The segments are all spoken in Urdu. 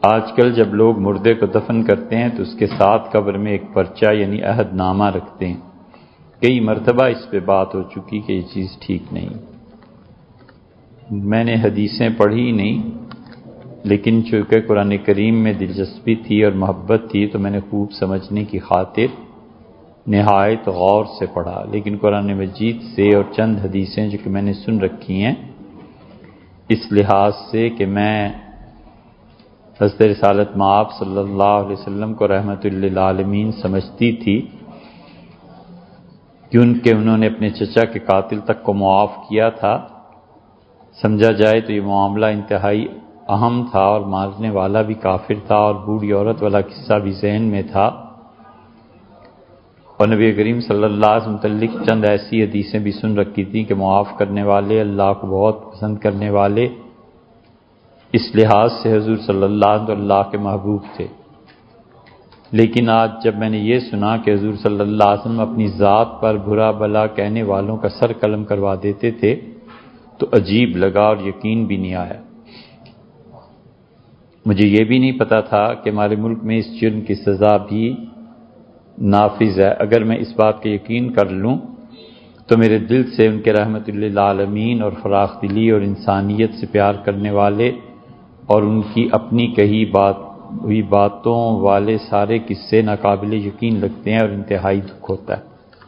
آج کل جب لوگ مردے کو دفن کرتے ہیں تو اس کے ساتھ قبر میں ایک پرچہ یعنی عہد نامہ رکھتے ہیں. کئی مرتبہ اس پہ بات ہو چکی کہ یہ چیز ٹھیک نہیں. میں نے حدیثیں پڑھی نہیں، لیکن چونکہ قرآن کریم میں دلچسپی تھی اور محبت تھی تو میں نے خوب سمجھنے کی خاطر نہایت غور سے پڑھا. لیکن قرآن مجید سے اور چند حدیثیں جو کہ میں نے سن رکھی ہیں اس لحاظ سے کہ میں حضرت رسالت مآب صلی اللہ علیہ وسلم کو رحمت للعالمین سمجھتی تھی کیونکہ انہوں نے اپنے چچا کے قاتل تک کو معاف کیا تھا. سمجھا جائے تو یہ معاملہ انتہائی اہم تھا اور مارنے والا بھی کافر تھا، اور بوڑھی عورت والا قصہ بھی ذہن میں تھا. اور نبی کریم صلی اللہ علیہ وسلم متعلق چند ایسی حدیثیں بھی سن رکھی تھیں کہ معاف کرنے والے اللہ کو بہت پسند کرنے والے، اس لحاظ سے حضور صلی اللہ علیہ وسلم اللہ کے محبوب تھے. لیکن آج جب میں نے یہ سنا کہ حضور صلی اللہ علیہ وسلم اپنی ذات پر برا بلا کہنے والوں کا سر قلم کروا دیتے تھے تو عجیب لگا اور یقین بھی نہیں آیا. مجھے یہ بھی نہیں پتا تھا کہ ہمارے ملک میں اس جرم کی سزا بھی نافذ ہے. اگر میں اس بات کا یقین کر لوں تو میرے دل سے ان کے رحمت للعالمین اور فراخ دلی اور انسانیت سے پیار کرنے والے اور ان کی اپنی کہی ہوئی باتوں والے سارے قصے ناقابل یقین لگتے ہیں اور انتہائی دکھ ہوتا ہے.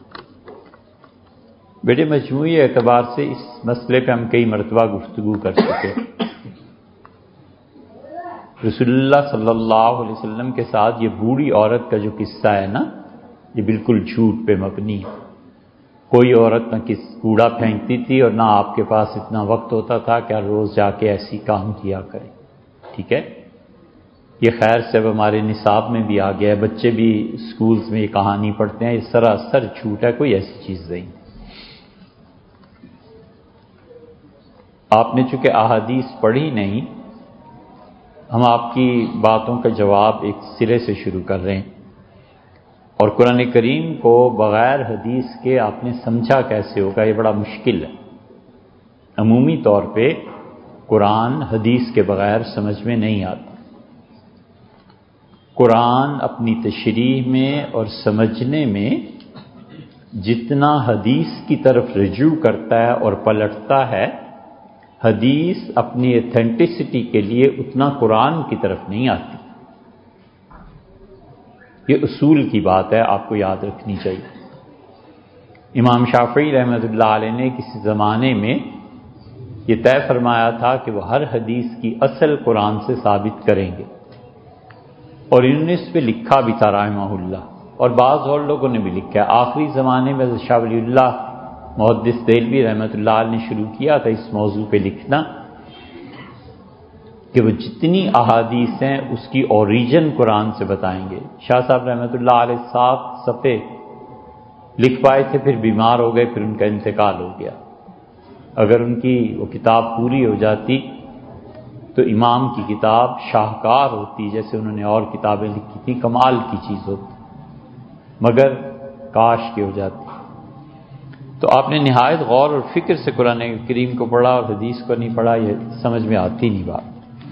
بیٹے مجموعی اعتبار سے اس مسئلے پہ ہم کئی مرتبہ گفتگو کر چکے. رسول اللہ صلی اللہ علیہ وسلم کے ساتھ یہ بوڑھی عورت کا جو قصہ ہے نا، یہ بالکل جھوٹ پہ مبنی ہے. کوئی عورت نہ کوڑا پھینکتی تھی اور نہ آپ کے پاس اتنا وقت ہوتا تھا کہ ہر روز جا کے ایسی کام کیا کریں. ٹھیک ہے، یہ خیر سے اب ہمارے نصاب میں بھی آ گیا ہے، بچے بھی اسکولز میں یہ کہانی پڑھتے ہیں. یہ سراسر جھوٹ ہے، کوئی ایسی چیز نہیں. آپ نے چونکہ احادیث پڑھی نہیں، ہم آپ کی باتوں کا جواب ایک سرے سے شروع کر رہے ہیں. اور قرآن کریم کو بغیر حدیث کے آپ نے سمجھا کیسے ہوگا، یہ بڑا مشکل ہے. عمومی طور پہ قرآن حدیث کے بغیر سمجھ میں نہیں آتا. قرآن اپنی تشریح میں اور سمجھنے میں جتنا حدیث کی طرف رجوع کرتا ہے اور پلٹتا ہے، حدیث اپنی ایتھینٹسٹی کے لیے اتنا قرآن کی طرف نہیں آتی. یہ اصول کی بات ہے، آپ کو یاد رکھنی چاہیے. امام شافعی رحمۃ اللہ علیہ نے کسی زمانے میں یہ طے فرمایا تھا کہ وہ ہر حدیث کی اصل قرآن سے ثابت کریں گے، اور انہوں نے اس پہ لکھا بھی تھا رحمہ اللہ، اور بعض اور لوگوں نے بھی لکھا ہے. آخری زمانے میں شاہ ولی اللہ محدث دہلوی رحمۃ اللہ علیہ نے شروع کیا تھا اس موضوع پہ لکھنا کہ وہ جتنی احادیث ہیں اس کی اوریجن قرآن سے بتائیں گے. شاہ صاحب رحمۃ اللہ علیہ 7 صفحے لکھ پائے تھے، پھر بیمار ہو گئے، پھر ان کا انتقال ہو گیا. اگر ان کی وہ کتاب پوری ہو جاتی تو امام کی کتاب شاہکار ہوتی، جیسے انہوں نے اور کتابیں لکھی تھیں، کمال کی چیز ہوتی، مگر کاش کی ہو جاتی. تو آپ نے نہایت غور اور فکر سے قرآن کریم کو پڑھا اور حدیث کو نہیں پڑھا، یہ سمجھ میں آتی نہیں بات.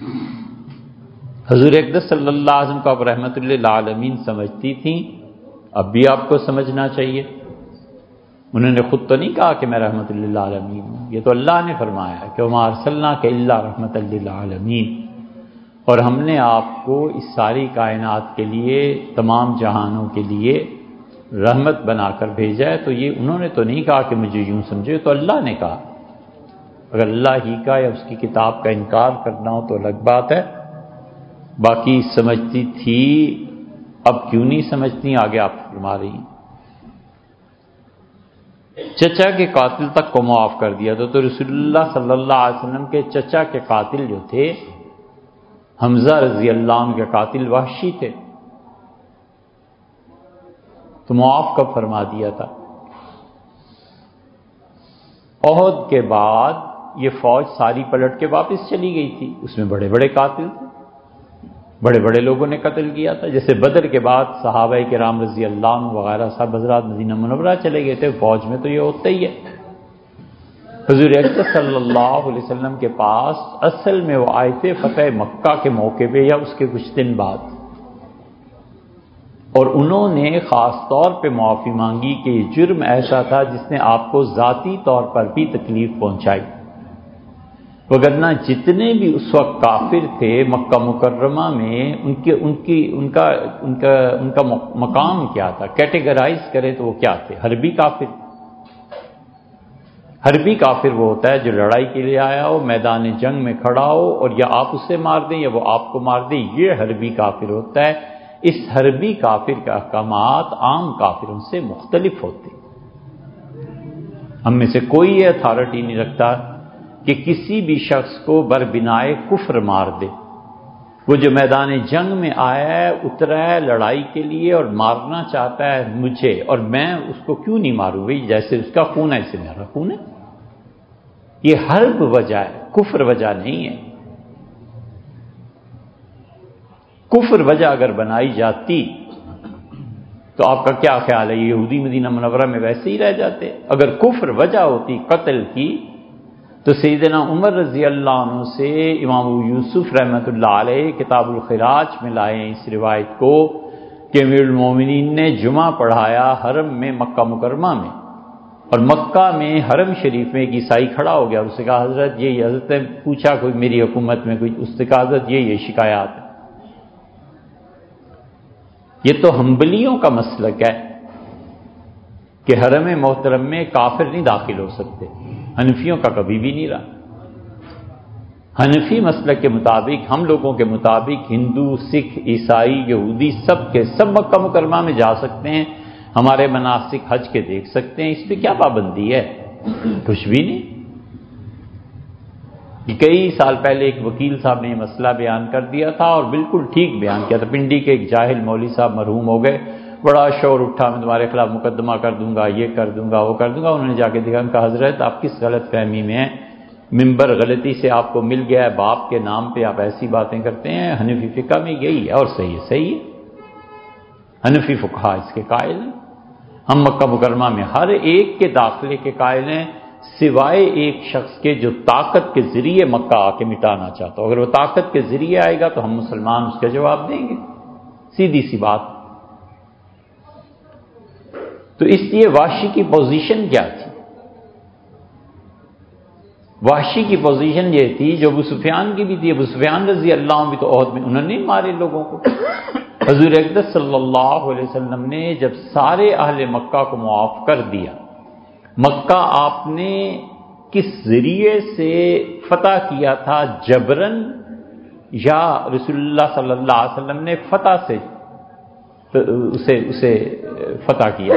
حضور اقدس صلی اللہ علیہ وسلم کو آپ رحمت للعالمین سمجھتی تھیں، اب بھی آپ کو سمجھنا چاہیے. انہوں نے خود تو نہیں کہا کہ میں رحمت للعالمین ہوں، یہ تو اللہ نے فرمایا ہے کہ وما ارسلناک الا رحمت للعالمین، اور ہم نے آپ کو اس ساری کائنات کے لیے، تمام جہانوں کے لیے رحمت بنا کر بھیجا ہے. تو یہ انہوں نے تو نہیں کہا کہ مجھے یوں سمجھے، تو اللہ نے کہا. اگر اللہ ہی کا یا اس کی کتاب کا انکار کرنا ہو تو الگ بات ہے. باقی سمجھتی تھی، اب کیوں نہیں سمجھتی، آگے آپ فرما رہی ہیں. چچا کے قاتل تک کو معاف کر دیا تو رسول اللہ صلی اللہ علیہ وسلم کے چچا کے قاتل جو تھے، حمزہ رضی اللہ عنہ کے قاتل وحشی تھے، تو معاف کب فرما دیا تھا؟ احد کے بعد یہ فوج ساری پلٹ کے واپس چلی گئی تھی، اس میں بڑے بڑے قاتل تھے، بڑے بڑے لوگوں نے قتل کیا تھا. جیسے بدر کے بعد صحابہ کرام رضی اللہ عنہ وغیرہ سب حضرات مدینہ منورہ چلے گئے تھے، فوج میں تو یہ ہوتا ہی ہے. حضور اکرم صلی اللہ علیہ وسلم کے پاس اصل میں وہ آئے تھے فتح مکہ کے موقع پہ یا اس کے کچھ دن بعد، اور انہوں نے خاص طور پہ معافی مانگی کہ یہ جرم ایسا تھا جس نے آپ کو ذاتی طور پر بھی تکلیف پہنچائی، وگرنہ جتنے بھی اس وقت کافر تھے مکہ مکرمہ میں ان کا مقام کیا تھا، کیٹیگرائز کرے تو وہ کیا تھے؟ حربی کافر۔ حربی کافر وہ ہوتا ہے جو لڑائی کے لیے آیا ہو، میدان جنگ میں کھڑا ہو، اور یا آپ اسے مار دیں یا وہ آپ کو مار دیں، یہ حربی کافر ہوتا ہے۔ اس حربی کافر کے احکامات عام کافروں سے مختلف ہوتے ہیں۔ ہم میں سے کوئی یہ اتھارٹی نہیں رکھتا کہ کسی بھی شخص کو بربنائے کفر مار دے۔ وہ جو میدان جنگ میں آیا ہے، اترا ہے لڑائی کے لیے اور مارنا چاہتا ہے مجھے، اور میں اس کو کیوں نہیں ماروں بھائی؟ جیسے اس کا خون ہے ایسے میرا خون ہے۔ یہ حرب وجہ ہے، کفر وجہ نہیں ہے۔ کفر وجہ اگر بنائی جاتی تو آپ کا کیا خیال ہے؟ یہ یہودی مدینہ منورہ میں ویسے ہی رہ جاتے؟ اگر کفر وجہ ہوتی قتل کی تو سیدنا عمر رضی اللہ عنہ سے امام ابو یوسف رحمۃ اللہ علیہ کتاب الخراج میں لائے ہیں اس روایت کو کہ امیر المومنین نے جمعہ پڑھایا حرم میں مکہ مکرمہ میں، اور مکہ میں حرم شریف میں ایک عیسائی کھڑا ہو گیا اور اس نے کہا حضرت یہ حضرت نے پوچھا کوئی میری حکومت میں کوئی، اس نے کہا حضرت یہ شکایات ہے۔ یہ تو حنبلیوں کا مسلک ہے کہ حرم محترم میں کافر نہیں داخل ہو سکتے، حنفیوں کا کبھی بھی نہیں رہا۔ حنفی مسلک کے مطابق، ہم لوگوں کے مطابق، ہندو، سکھ، عیسائی، یہودی سب کے سب مکہ مکرمہ میں جا سکتے ہیں، ہمارے مناسک حج کے دیکھ سکتے ہیں، اس پہ کیا پابندی ہے؟ کچھ بھی نہیں۔ کئی سال پہلے ایک وکیل صاحب نے یہ مسئلہ بیان کر دیا تھا اور بالکل ٹھیک بیان کیا تھا۔ پنڈی کے ایک جاہل مولوی صاحب مرحوم ہو گئے، بڑا شور اٹھا میں تمہارے خلاف مقدمہ کر دوں گا، یہ کر دوں گا، وہ کر دوں گا۔ انہوں نے جا کے دیکھا، کہا حضرت آپ کس غلط فہمی میں ہیں؟ ممبر غلطی سے آپ کو مل گیا ہے، باپ کے نام پہ آپ ایسی باتیں کرتے ہیں، حنفی فقہ میں یہی ہے اور صحیح ہے، صحیح ہے۔ حنفی فقہا اس کے قائل ہیں۔ ہم مکہ مکرمہ میں ہر ایک کے داخلے کے قائل ہیں سوائے ایک شخص کے جو طاقت کے ذریعے مکہ آ کے مٹانا چاہتا ہو۔ اگر وہ طاقت کے ذریعے آئے گا تو ہم مسلمان اس کا جواب دیں گے، سیدھی سی بات۔ تو اس لیے وحشی کی پوزیشن کیا تھی؟ وحشی کی پوزیشن یہ تھی جو ابو سفیان کی بھی تھی۔ ابو سفیان رضی اللہ عنہ بھی تو عہد میں انہوں نے مارے لوگوں کو۔ حضور اقدس صلی اللہ علیہ وسلم نے جب سارے اہل مکہ کو معاف کر دیا، مکہ آپ نے کس ذریعے سے فتح کیا تھا؟ جبرن یا رسول اللہ صلی اللہ علیہ وسلم نے فتح سے اسے فتح کیا؟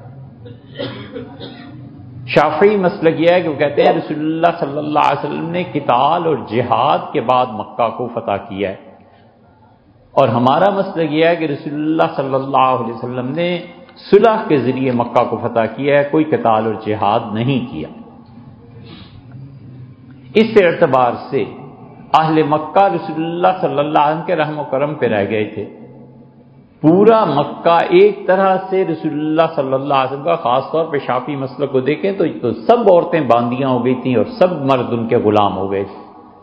شافعی مسلک یہ ہے کہ وہ کہتے ہیں رسول اللہ صلی اللہ علیہ وسلم نے قتال اور جہاد کے بعد مکہ کو فتح کیا ہے، اور ہمارا مسلک یہ ہے کہ رسول اللہ صلی اللہ علیہ وسلم نے صلح کے ذریعے مکہ کو فتح کیا ہے، کوئی قتال اور جہاد نہیں کیا۔ اس اعتبار سے اہل مکہ رسول اللہ صلی اللہ علیہ وسلم کے رحم و کرم پہ رہ گئے تھے۔ پورا مکہ ایک طرح سے رسول اللہ صلی اللہ علیہ وسلم کا، خاص طور پہ شافعی مسلک کو دیکھیں تو سب عورتیں باندیاں ہو گئی تھیں اور سب مرد ان کے غلام ہو گئے تھے،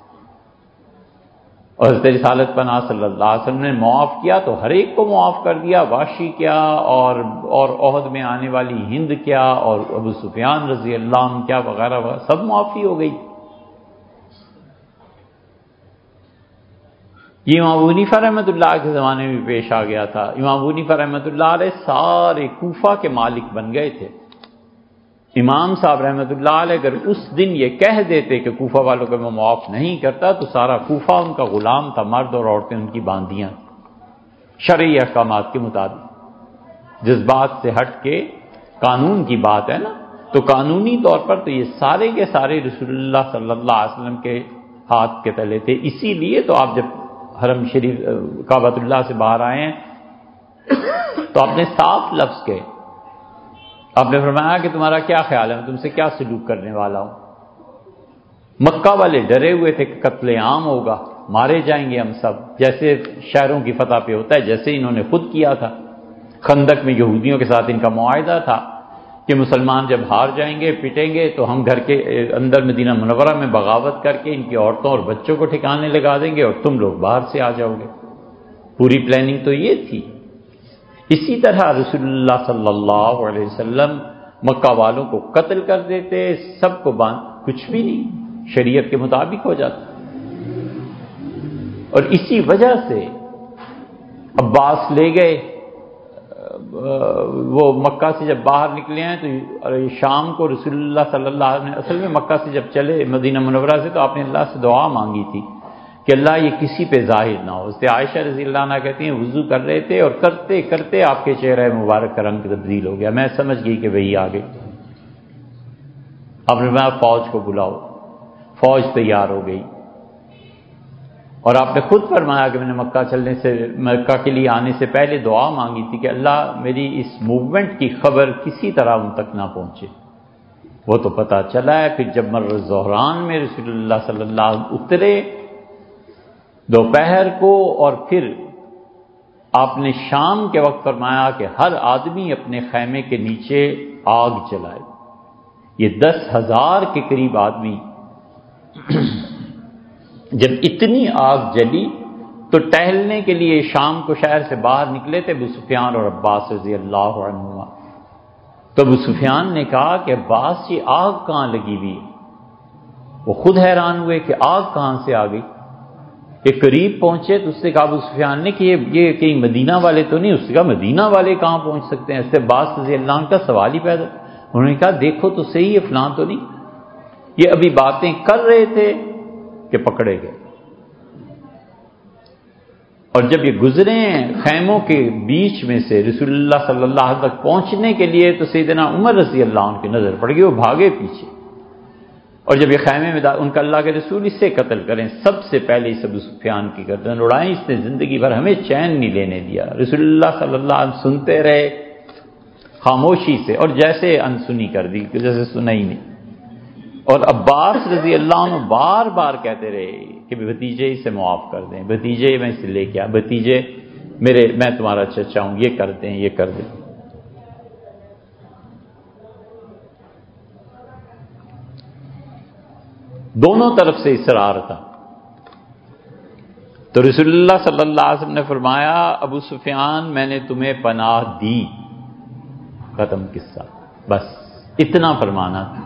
اور حضرت رسالت پناہ صلی اللہ علیہ وسلم نے معاف کیا تو ہر ایک کو معاف کر دیا، وحشی کیا اور عہد میں آنے والی ہند کیا اور ابو سفیان رضی اللہ عنہ کیا وغیرہ وغیرہ، سب معافی ہو گئی۔ یہ امام ابو حنیفہ رحمۃ اللہ کے زمانے میں پیش آ گیا تھا۔ امام ابو حنیفہ رحمۃ اللہ علیہ سارے کوفہ کے مالک بن گئے تھے۔ امام صاحب رحمۃ اللہ علیہ اگر اس دن یہ کہہ دیتے کہ کوفہ والوں کو میں معاف نہیں کرتا تو سارا کوفہ ان کا غلام تھا، مرد اور عورتیں ان کی باندیاں، شرعی احکامات کے مطابق۔ جذبات سے ہٹ کے قانون کی بات ہے نا، تو قانونی طور پر تو یہ سارے کے سارے رسول اللہ صلی اللہ علیہ وسلم کے ہاتھ کے تلے تھے۔ اسی لیے تو آپ جب حرم شریف کعبۃ اللہ سے باہر آئے ہیں تو آپ نے صاف لفظ کہے، آپ نے فرمایا کہ تمہارا کیا خیال ہے، میں تم سے کیا سلوک کرنے والا ہوں۔ مکہ والے ڈرے ہوئے تھے کہ قتل عام ہوگا، مارے جائیں گے ہم سب، جیسے شہروں کی فتح پہ ہوتا ہے، جیسے انہوں نے خود کیا تھا۔ خندق میں یہودیوں کے ساتھ ان کا معاہدہ تھا کہ مسلمان جب ہار جائیں گے پٹیں گے تو ہم گھر کے اندر مدینہ منورہ میں بغاوت کر کے ان کی عورتوں اور بچوں کو ٹھکانے لگا دیں گے اور تم لوگ باہر سے آ جاؤ گے. پوری پلاننگ تو یہ تھی. اسی طرح رسول اللہ صلی اللہ علیہ وسلم مکہ والوں کو قتل کر دیتے، سب کو کچھ بھی نہیں، شریعت کے مطابق ہو جاتا. اور اسی وجہ سے عباس لے گئے، وہ مکہ سے جب باہر نکلے ہیں تو شام کو رسول اللہ صلی اللہ علیہ وسلم اصل میں مکہ سے جب چلے مدینہ منورہ سے تو آپ نے اللہ سے دعا مانگی تھی کہ اللہ یہ کسی پہ ظاہر نہ ہو. اس سے عائشہ رضی اللہ عنہ کہتی ہیں وضو کر رہے تھے اور کرتے کرتے آپ کے چہرہ مبارک کا رنگ تبدیل ہو گیا، میں سمجھ گئی کہ وہی آ گئی. آپ نے فرمایا فوج کو بلاؤ، فوج تیار ہو گئی. اور آپ نے خود فرمایا کہ میں نے مکہ کے لیے آنے سے پہلے دعا مانگی تھی کہ اللہ میری اس موومنٹ کی خبر کسی طرح ان تک نہ پہنچے. وہ تو پتہ چلا ہے. پھر جب مر ظہران میں رسول اللہ صلی اللہ علیہ وسلم اترے دوپہر کو، اور پھر آپ نے شام کے وقت فرمایا کہ ہر آدمی اپنے خیمے کے نیچے آگ جلائے. یہ 10,000 کے قریب آدمی جب اتنی آگ جلی تو ٹہلنے کے لیے شام کو شہر سے باہر نکلے تھے ابو سفیان اور عباس رضی اللہ عنہما. تو ابو سفیان نے کہا کہ عباس یہ آگ کہاں لگی ہوئی ہے؟ وہ خود حیران ہوئے کہ آگ کہاں سے آ گئی. ایک قریب پہنچے تو اس سے کہا ابو سفیان نے کہ یہ کہیں مدینہ والے تو نہیں؟ اس سے کہا مدینہ والے کہاں پہنچ سکتے ہیں؟ اس سے عباس رضی اللہ عنہ کا سوال ہی پیدا. انہوں نے کہا دیکھو تو صحیح ہے فلاں تو نہیں. یہ ابھی باتیں کر رہے تھے کہ پکڑے گئے. اور جب یہ گزرے ہیں خیموں کے بیچ میں سے رسول اللہ صلی اللہ علیہ وسلم تک پہنچنے کے لیے تو سیدنا عمر رضی اللہ عنہ کی نظر پڑ گئی، وہ بھاگے پیچھے. اور جب یہ خیمے میں ان کا اللہ کے رسول اس سے قتل کریں، سب سے پہلے اس ابو سفیان کی گردن اڑائیں. اس نے زندگی بھر ہمیں چین نہیں لینے دیا. رسول اللہ صلی اللہ علیہ وسلم سنتے رہے خاموشی سے، اور جیسے انسنی کر دی جیسے سنا ہی نہیں. اور عباس رضی اللہ عنہ بار بار کہتے رہے کہ بھتیجے اسے معاف کر دیں، بھتیجے میں اسے لے کے آ، بھتیجے میں تمہارا چچا ہوں، یہ کر دیں یہ کر دیں. دونوں طرف سے اصرار تھا. تو رسول اللہ صلی اللہ علیہ وسلم نے فرمایا ابو سفیان میں نے تمہیں پناہ دی، ختم قصہ، بس اتنا فرمانا تھا.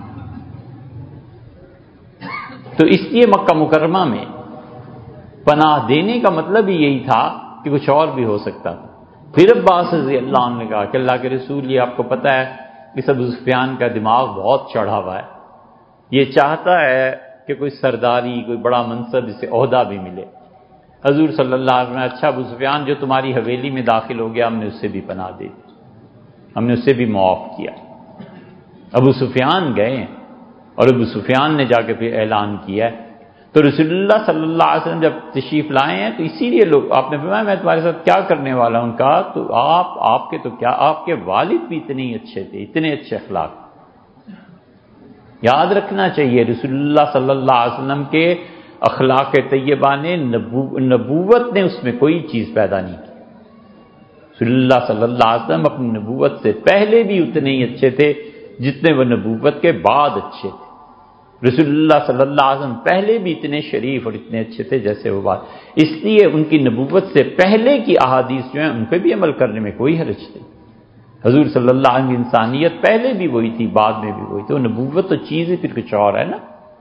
تو اس لیے مکہ مکرمہ میں پناہ دینے کا مطلب ہی یہی تھا کہ کچھ اور بھی ہو سکتا تھا. پھر عباس رضی اللہ عنہ نے کہا کہ اللہ کے رسول یہ آپ کو پتہ ہے اس ابو سفیان کا دماغ بہت چڑھا ہوا ہے، یہ چاہتا ہے کہ کوئی سرداری کوئی بڑا منصب اسے عہدہ بھی ملے. حضور صلی اللہ علیہ وسلم اچھا ابو سفیان جو تمہاری حویلی میں داخل ہو گیا ہم نے اس سے بھی پناہ دی، ہم نے اسے بھی معاف کیا. ابو سفیان گئے اور ابو سفیان نے جا کے پھر اعلان کیا. تو رسول اللہ صلی اللہ علیہ وسلم جب تشریف لائے ہیں تو اسی لیے لوگ آپ نے فرمایا میں تمہارے ساتھ کیا کرنے والا ہوں. کہا تو آپ کے والد بھی اتنے ہی اچھے تھے، اتنے اچھے اخلاق. یاد رکھنا چاہیے رسول اللہ صلی اللہ علیہ وسلم کے اخلاق طیبہ نے نبوت نے اس میں کوئی چیز پیدا نہیں کی. رسول اللہ صلی اللہ علیہ وسلم اپنی نبوت سے پہلے بھی اتنے ہی اچھے تھے جتنے وہ نبوت کے بعد اچھے تھے. رسول اللہ صلی اللہ علیہ وسلم پہلے بھی اتنے شریف اور اتنے اچھے تھے جیسے وہ بعد. اس لیے ان کی نبوت سے پہلے کی احادیث جو ہیں ان پہ بھی عمل کرنے میں کوئی حرج نہیں. حضور صلی اللہ علیہ وسلم کی انسانیت پہلے بھی وہی تھی بعد میں بھی وہی تھی. نبوت تو چیز ہی پھر کچھ اور ہے نا.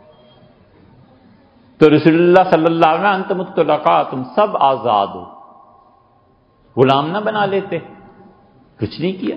تو رسول اللہ صلی اللہ علیہ وسلم انتم الطلقاء تم سب آزاد ہو، غلام نہ بنا لیتے، کچھ نہیں کیا.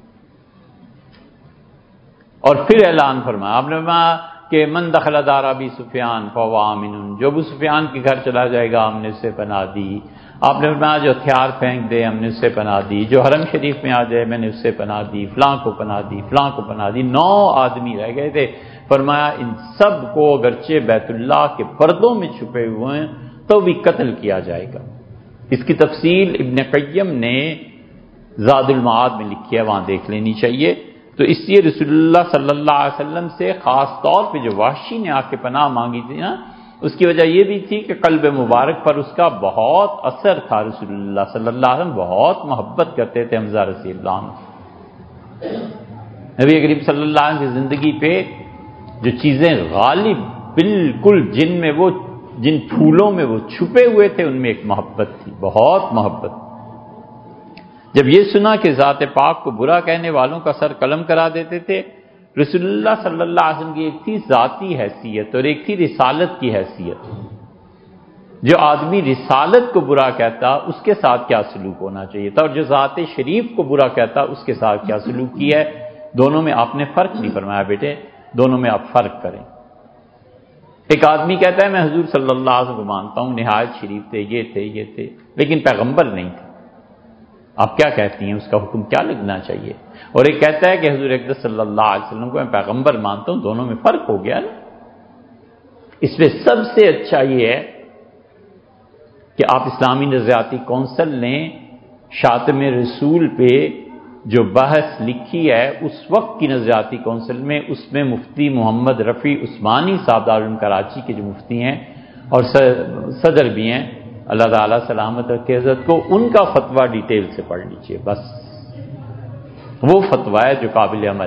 اور پھر اعلان فرمایا آپ نے فرمایا کہ من دخل دار ابی سفیان فهو آمن، جو ابو سفیان کے گھر چلا جائے گا ہم نے اسے پناہ دی. آپ نے فرمایا جو ہتھیار پھینک دے ہم نے اسے پناہ دی، جو حرم شریف میں آ جائے میں نے اسے پناہ دی، فلاں کو پناہ دی، فلاں کو پناہ دی. 9 آدمی رہ گئے تھے. فرمایا ان سب کو اگرچہ بیت اللہ کے پردوں میں چھپے ہوئے ہیں تو بھی قتل کیا جائے گا. اس کی تفصیل ابن قیم نے زاد المعاد میں لکھی ہے، وہاں دیکھ لینی چاہیے. تو اس لیے رسول اللہ صلی اللہ علیہ وسلم سے خاص طور پہ جو وحشی نے آ کے پناہ مانگی تھی نا، اس کی وجہ یہ بھی تھی کہ قلب مبارک پر اس کا بہت اثر تھا. رسول اللہ صلی اللہ علیہ وسلم بہت محبت کرتے تھے حمزہ رضی اللہ عنہ. نبی کریم صلی اللہ علیہ وسلم کی زندگی پہ جو چیزیں غالب بالکل جن پھولوں میں وہ چھپے ہوئے تھے، ان میں ایک محبت تھی، بہت محبت۔ جب یہ سنا کہ ذات پاک کو برا کہنے والوں کا سر قلم کرا دیتے تھے، رسول اللہ صلی اللہ علیہ وسلم کی ایک تھی ذاتی حیثیت اور ایک تھی رسالت کی حیثیت۔ جو آدمی رسالت کو برا کہتا اس کے ساتھ کیا سلوک ہونا چاہیے تھا، اور جو ذات شریف کو برا کہتا اس کے ساتھ کیا سلوک کیا ہے، دونوں میں آپ نے فرق نہیں فرمایا۔ بیٹے دونوں میں آپ فرق کریں۔ ایک آدمی کہتا ہے میں حضور صلی اللہ علیہ وسلم کو مانتا ہوں، نہایت شریف تھے، یہ تھے، لیکن پیغمبر نہیں تھے، آپ کیا کہتی ہیں، اس کا حکم کیا لگنا چاہیے؟ اور ایک کہتا ہے کہ حضور اقدس صلی اللہ علیہ وسلم کو میں پیغمبر مانتا ہوں، دونوں میں فرق ہو گیا نا۔ اس میں سب سے اچھا یہ ہے کہ آپ اسلامی نظریاتی کونسل نے شاتم رسول پہ جو بحث لکھی ہے، اس وقت کی نظریاتی کونسل میں، اس میں مفتی محمد رفیع عثمانی صاحب دارالعلوم کراچی کے جو مفتی ہیں اور صدر بھی ہیں، اللہ تعالیٰ سلامت رکھے حضرت کو، ان کا فتویٰ ڈیٹیل سے پڑھ لیجئے، بس وہ فتویٰ ہے جو قابل عمل،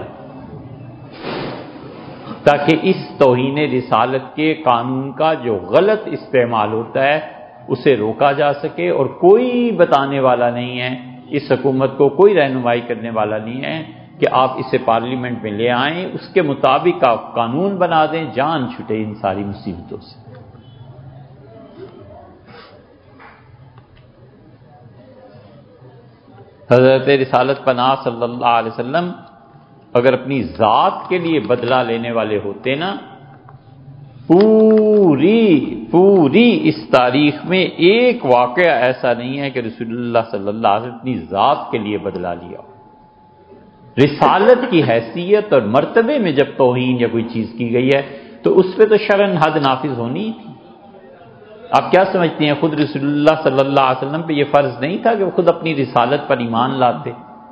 تاکہ اس توہین رسالت کے قانون کا جو غلط استعمال ہوتا ہے اسے روکا جا سکے، اور کوئی بتانے والا نہیں ہے اس حکومت کو، کوئی رہنمائی کرنے والا نہیں ہے کہ آپ اسے پارلیمنٹ میں لے آئیں، اس کے مطابق آپ قانون بنا دیں، جان چھٹے ان ساری مصیبتوں سے۔ حضرت رسالت پناہ صلی اللہ علیہ وسلم اگر اپنی ذات کے لیے بدلہ لینے والے ہوتے نا، پوری اس تاریخ میں ایک واقعہ ایسا نہیں ہے کہ رسول اللہ صلی اللہ علیہ وسلم اپنی ذات کے لیے بدلہ لیا۔ رسالت کی حیثیت اور مرتبے میں جب توہین یا کوئی چیز کی گئی ہے تو اس پہ تو شرعاً حد نافذ ہونی تھی۔ آپ کیا سمجھتے ہیں، خود رسول اللہ صلی اللہ علیہ وسلم پہ یہ فرض نہیں تھا کہ وہ خود اپنی رسالت پر ایمان لاتے؟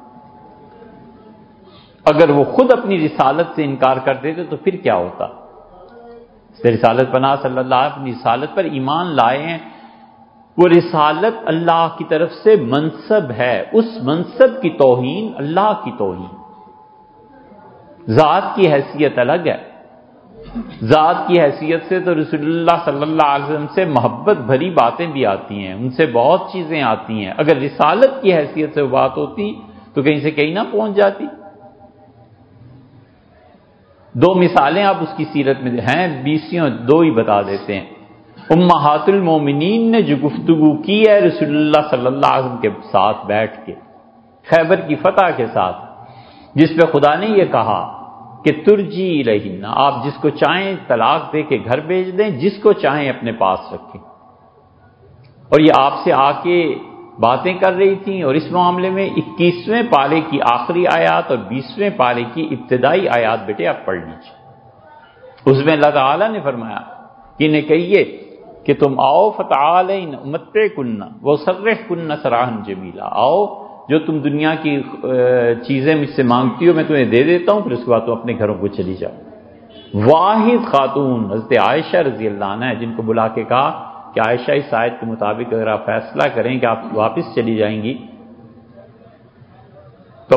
اگر وہ خود اپنی رسالت سے انکار کر دیتے تو پھر کیا ہوتا؟ رسالت پناہ صلی اللہ علیہ وسلم اپنی رسالت پر ایمان لائے ہیں، وہ رسالت اللہ کی طرف سے منصب ہے، اس منصب کی توہین اللہ کی توہین۔ ذات کی حیثیت الگ ہے، ذات کی حیثیت سے تو رسول اللہ صلی اللہ علیہ وسلم سے محبت بھری باتیں بھی آتی ہیں، ان سے بہت چیزیں آتی ہیں، اگر رسالت کی حیثیت سے بات ہوتی تو کہیں سے کہیں نہ پہنچ جاتی۔ دو مثالیں آپ اس کی سیرت میں ہیں، 20 دو ہی بتا دیتے ہیں۔ امہات المومنین نے جو گفتگو کی ہے رسول اللہ صلی اللہ علیہ وسلم کے ساتھ بیٹھ کے خیبر کی فتح کے ساتھ، جس پہ خدا نے یہ کہا کہ ترجی الیہن، آپ جس کو چاہیں طلاق دے کے گھر بھیج دیں، جس کو چاہیں اپنے پاس رکھیں، اور یہ آپ سے آ کے باتیں کر رہی تھیں، اور اس معاملے میں 21ویں پارے کی آخری آیات اور 20ویں پارے کی ابتدائی آیات بیٹے آپ پڑھ لیجیے۔ اس میں اللہ تعالیٰ نے فرمایا کہ انہیں کہیے کہ تم آؤ فتعالین امتعکن واسرحکن سراحا جمیلا، آؤ جو تم دنیا کی چیزیں مجھ سے مانگتی ہو میں تمہیں دے دیتا ہوں، پھر اس کے بعد تم اپنے گھروں کو چلی جاؤ۔ واحد خاتون حضرت عائشہ رضی اللہ عنہ ہے جن کو بلا کے کہا کہ عائشہ اس آیت کے مطابق اگر آپ فیصلہ کریں کہ آپ واپس چلی جائیں گی تو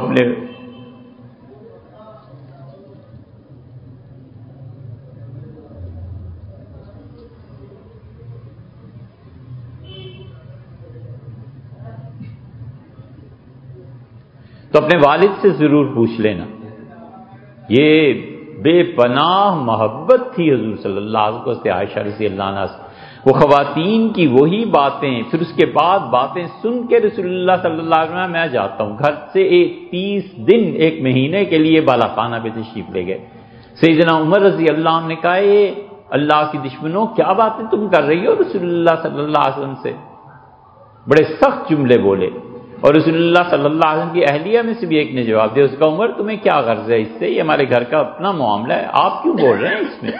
اپنے والد سے ضرور پوچھ لینا۔ یہ بے پناہ محبت تھی حضور صلی اللہ علیہ وسلم سے عائشہ رضی اللہ عنہ سے، وہ خواتین کی وہی باتیں، پھر اس کے بعد باتیں سن کے رسول اللہ صلی اللہ علیہ وسلم میں جاتا ہوں گھر سے 30 دن 1 مہینے کے لیے بالا خانہ پہ تشریف لے گئے۔ سیدنا عمر رضی اللہ عنہ نے کہا یہ اللہ کی دشمنوں کیا باتیں تم کر رہی ہو رسول اللہ صلی اللہ علیہ وسلم سے، بڑے سخت جملے بولے، اور رسول اللہ صلی اللہ علیہ وسلم کی اہلیہ میں سے بھی ایک نے جواب دیا، اس کا عمر تمہیں کیا غرض ہے اس سے، یہ ہمارے گھر کا اپنا معاملہ ہے، آپ کیوں بول رہے ہیں اس میں؟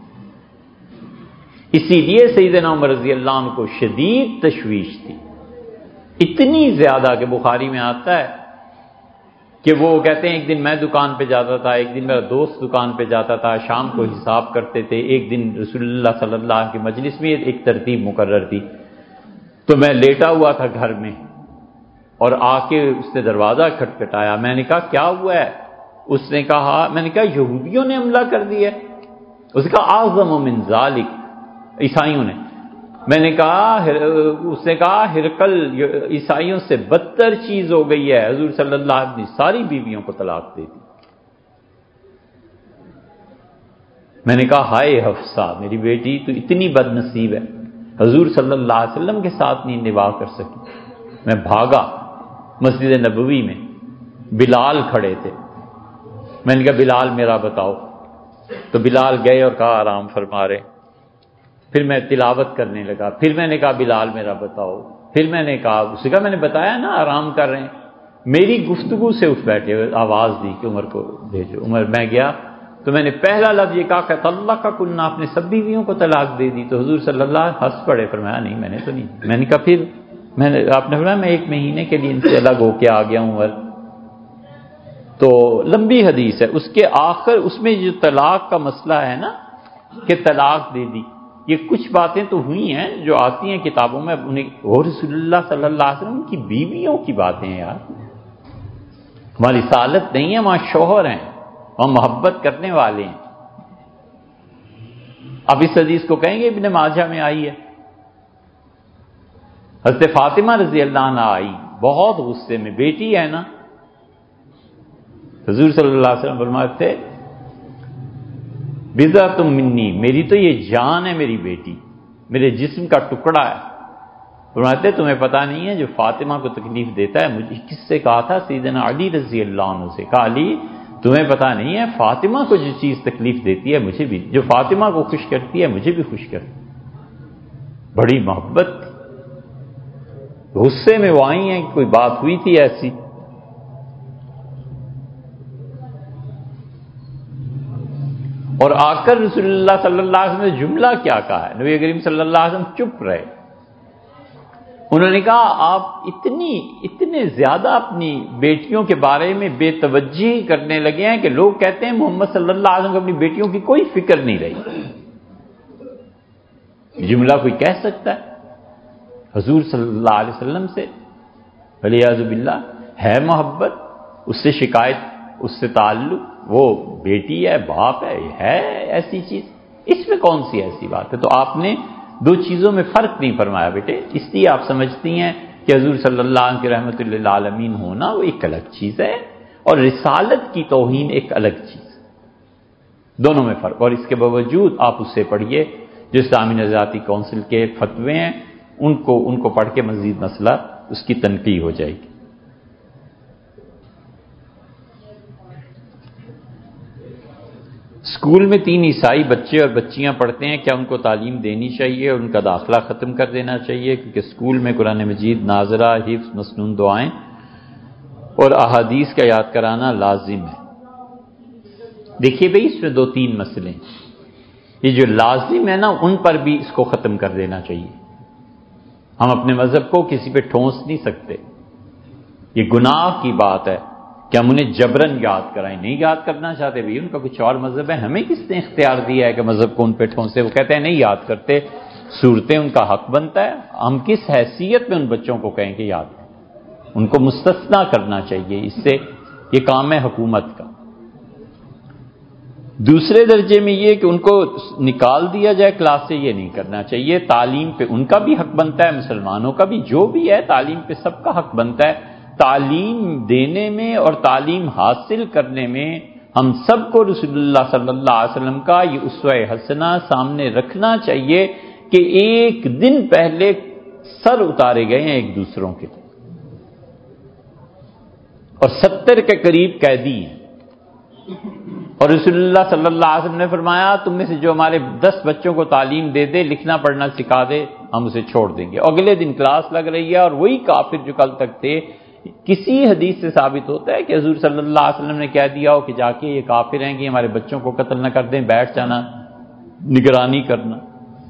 اسی لیے سیدنا عمر رضی اللہ عنہ کو شدید تشویش تھی، اتنی زیادہ کہ بخاری میں آتا ہے کہ وہ کہتے ہیں ایک دن میں دکان پہ جاتا تھا، ایک دن میرا دوست دکان پہ جاتا تھا، شام کو حساب کرتے تھے، ایک دن رسول اللہ صلی اللہ علیہ وسلم کی مجلس میں ایک ترتیب مقرر تھی، تو میں لیٹا ہوا تھا گھر میں اور آ کے اس نے دروازہ کھٹکھٹایا، میں نے کہا کیا ہوا ہے؟ اس نے کہا، میں نے کہا یہودیوں نے حملہ کر دیا؟ اس نے کہا اعظم من ذالک، عیسائیوں نے۔ میں نے کہا، اس نے کہا ہرقل عیسائیوں سے بدتر چیز ہو گئی ہے، حضور صلی اللہ علیہ وسلم نے ساری بیویوں کو طلاق دے دی۔ میں نے کہا ہائے حفصہ میری بیٹی تو اتنی بد نصیب ہے، حضور صلی اللہ علیہ وسلم کے ساتھ نہیں نباہ کر سکی۔ میں بھاگا مسجد نبوی میں، بلال کھڑے تھے، میں نے کہا بلال میرا بتاؤ، تو بلال گئے اور کہا آرام فرما رہے۔ پھر میں تلاوت کرنے لگا، پھر میں نے کہا بلال میرا بتاؤ، پھر میں نے کہا، اس کا میں نے بتایا نا آرام کر رہے ہیں۔ میری گفتگو سے اٹھ بیٹھے، آواز دی کہ عمر کو بھیجو۔ عمر، میں گیا تو میں نے پہلا لفظ یہ کہا کہ اللہ کا کننا، آپ نے سب بیویوں کو طلاق دے دی؟ تو حضور صلی اللہ علیہ وسلم ہنس پڑے، فرمایا نہیں میں نے تو نہیں۔ میں نے کہا پھر آپ نے فرمایا میں 1 مہینے کے لیے ان سے الگ ہو کے آ گیا ہوں۔ عمر تو لمبی حدیث ہے، اس کے آخر اس میں جو طلاق کا مسئلہ ہے نا کہ طلاق دے دی، یہ کچھ باتیں تو ہوئی ہیں جو آتی ہیں کتابوں میں، انہیں اور رسول اللہ صلی اللہ علیہ وسلم کی بیویوں کی باتیں ہیں یار، وہاں رسالت نہیں ہے، وہاں شوہر ہیں، وہاں محبت کرنے والے ہیں۔ اب اس حدیث کو کہیں گے ابن ماجہ میں آئی ہے، حضرت فاطمہ رضی اللہ عنہ آئی بہت غصے میں، بیٹی ہے نا، حضور صلی اللہ علیہ وسلم فرماتے تھے بضعۃ منی، میری تو یہ جان ہے، میری بیٹی میرے جسم کا ٹکڑا ہے۔ فرماتے تمہیں پتہ نہیں ہے جو فاطمہ کو تکلیف دیتا ہے، مجھے کس سے کہا تھا؟ سیدنا علی رضی اللہ عنہ سے کہا، علی تمہیں پتہ نہیں ہے فاطمہ کو جو چیز تکلیف دیتی ہے مجھے بھی، جو فاطمہ کو خوش کرتی ہے مجھے بھی خوش کرتی ہے۔ بڑی محبت، غصے میں وہ آئی ہیں کہ کوئی بات ہوئی تھی ایسی۔ اور آ کر رسول اللہ صلی اللہ علیہ وسلم نے جملہ کیا کہا ہے؟ نبی کریم صلی اللہ علیہ وسلم چپ رہے۔ انہوں نے کہا آپ اتنے زیادہ اپنی بیٹیوں کے بارے میں بے توجہی کرنے لگے ہیں کہ لوگ کہتے ہیں محمد صلی اللہ علیہ وسلم کو اپنی بیٹیوں کی کوئی فکر نہیں رہی۔ جملہ کوئی کہہ سکتا ہے حضور صلی اللہ علیہ وسلم سے؟ والعیاذ باللہ، ہے محبت، اس سے شکایت، اس سے تعلق، وہ بیٹی ہے، باپ ہے ایسی چیز؟ اس میں کون سی ایسی بات ہے؟ تو آپ نے 2 چیزوں میں فرق نہیں فرمایا بیٹے، اس لیے آپ سمجھتی ہیں کہ حضور صلی اللہ علیہ وسلم کے رحمت للعالمین ہونا وہ ایک الگ چیز ہے اور رسالت کی توہین ایک الگ چیز، دونوں میں فرق۔ اور اس کے باوجود آپ اس سے پڑھیے جو اسلامی نظریاتی کونسل کے فتوے ہیں، ان کو پڑھ کے مزید مسئلہ اس کی تنقیح ہو جائے گی۔ اسکول میں 3 عیسائی بچے اور بچیاں پڑھتے ہیں، کیا ان کو تعلیم دینی چاہیے اور ان کا داخلہ ختم کر دینا چاہیے؟ کیونکہ اسکول میں قرآن مجید، ناظرہ، حفظ، مسنون دعائیں اور احادیث کا یاد کرانا لازم ہے۔ دیکھیے بھئی، اس میں 2-3 مسئلے ہیں۔ یہ جو لازم ہے نا، ان پر بھی اس کو ختم کر دینا چاہیے۔ ہم اپنے مذہب کو کسی پہ ٹھونس نہیں سکتے، یہ گناہ کی بات ہے کہ ہم انہیں جبرن یاد کرائیں۔ نہیں یاد کرنا چاہتے بھی، ان کا کچھ اور مذہب ہے، ہمیں کس نے اختیار دیا ہے کہ مذہب کو ان پہ ٹھونسے؟ وہ کہتے ہیں نہیں یاد کرتے، صورتیں ان کا حق بنتا ہے، ہم کس حیثیت میں ان بچوں کو کہیں کہ یاد کریں؟ ان کو مستثنا کرنا چاہیے اس سے، یہ کام ہے حکومت کا۔ دوسرے درجے میں یہ کہ ان کو نکال دیا جائے کلاس سے، یہ نہیں کرنا چاہیے۔ تعلیم پہ ان کا بھی حق بنتا ہے، مسلمانوں کا بھی، جو بھی ہے تعلیم پہ سب کا حق بنتا ہے۔ تعلیم دینے میں اور تعلیم حاصل کرنے میں ہم سب کو رسول اللہ صلی اللہ علیہ وسلم کا یہ اسوہ حسنہ سامنے رکھنا چاہیے کہ ایک دن پہلے سر اتارے گئے ہیں ایک دوسروں کے، اور 70 کے قریب قیدی ہیں، اور رسول اللہ صلی اللہ علیہ وسلم نے فرمایا تم میں سے جو ہمارے 10 بچوں کو تعلیم دے دے، لکھنا پڑھنا سکھا دے، ہم اسے چھوڑ دیں گے۔ اگلے دن کلاس لگ رہی ہے اور وہی کافر جو کل تک تھے، کسی حدیث سے ثابت ہوتا ہے کہ حضور صلی اللہ علیہ وسلم نے کہہ دیا ہو کہ جا کے یہ کافر ہیں کہ ہمارے بچوں کو قتل نہ کر دیں، بیٹھ جانا، نگرانی کرنا۔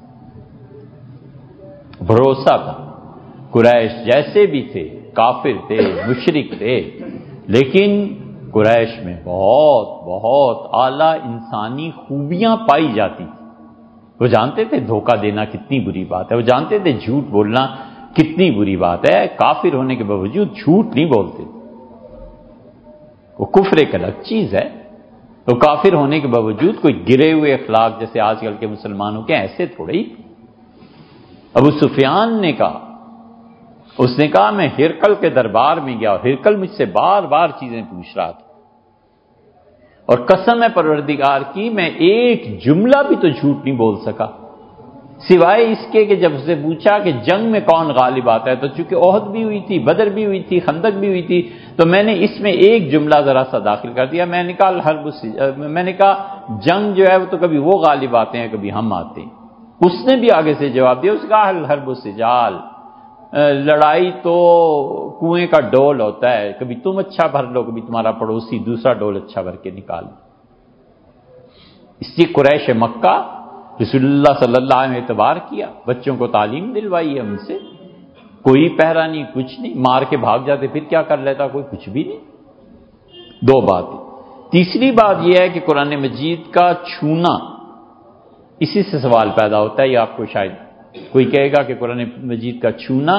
بھروسہ تھا، قریش جیسے بھی تھے، کافر تھے، مشرک تھے، لیکن قریش میں بہت بہت اعلیٰ انسانی خوبیاں پائی جاتی تھیں۔ وہ جانتے تھے دھوکہ دینا کتنی بری بات ہے، وہ جانتے تھے جھوٹ بولنا کتنی بری بات ہے، کافر ہونے کے باوجود جھوٹ نہیں بولتے۔ وہ کفر ایک الگ چیز ہے. تو کافر ہونے کے باوجود کوئی گرے ہوئے اخلاق جیسے آج کل کے مسلمانوں کے ایسے تھوڑے ہی. ابو سفیان نے کہا، اس نے کہا میں ہرقل کے دربار میں گیا، ہرقل مجھ سے بار بار چیزیں پوچھ رہا تھا، اور قسم ہے پروردگار کی میں ایک جملہ بھی تو جھوٹ نہیں بول سکا، سوائے اس کے کہ جب اسے پوچھا کہ جنگ میں کون غالب آتا ہے، تو چونکہ احد بھی ہوئی تھی، بدر بھی ہوئی تھی، خندق بھی ہوئی تھی، تو میں نے اس میں ایک جملہ ذرا سا داخل کر دیا. میں نے کہا جنگ جو ہے وہ تو کبھی وہ غالب آتے ہیں کبھی ہم آتے ہیں. اس نے بھی آگے سے جواب دیا، اس نے کہا الحرب السجال، لڑائی تو کنویں کا ڈول ہوتا ہے، کبھی تم اچھا بھر لو، کبھی تمہارا پڑوسی دوسرا ڈول اچھا بھر کے نکال لو. اس لیے قریش مکہ رسول اللہ صلی اللہ علیہ وسلم نے اعتبار کیا، بچوں کو تعلیم دلوائی ہے ان سے، کوئی پہرا نہیں، کچھ نہیں، مار کے بھاگ جاتے پھر کیا کر لیتا کوئی، کچھ بھی نہیں. دو باتیں. تیسری بات یہ ہے کہ قرآن مجید کا چھونا، اسی سے سوال پیدا ہوتا ہے. یہ آپ کو شاید کوئی کہے گا کہ قرآن مجید کا چھونا،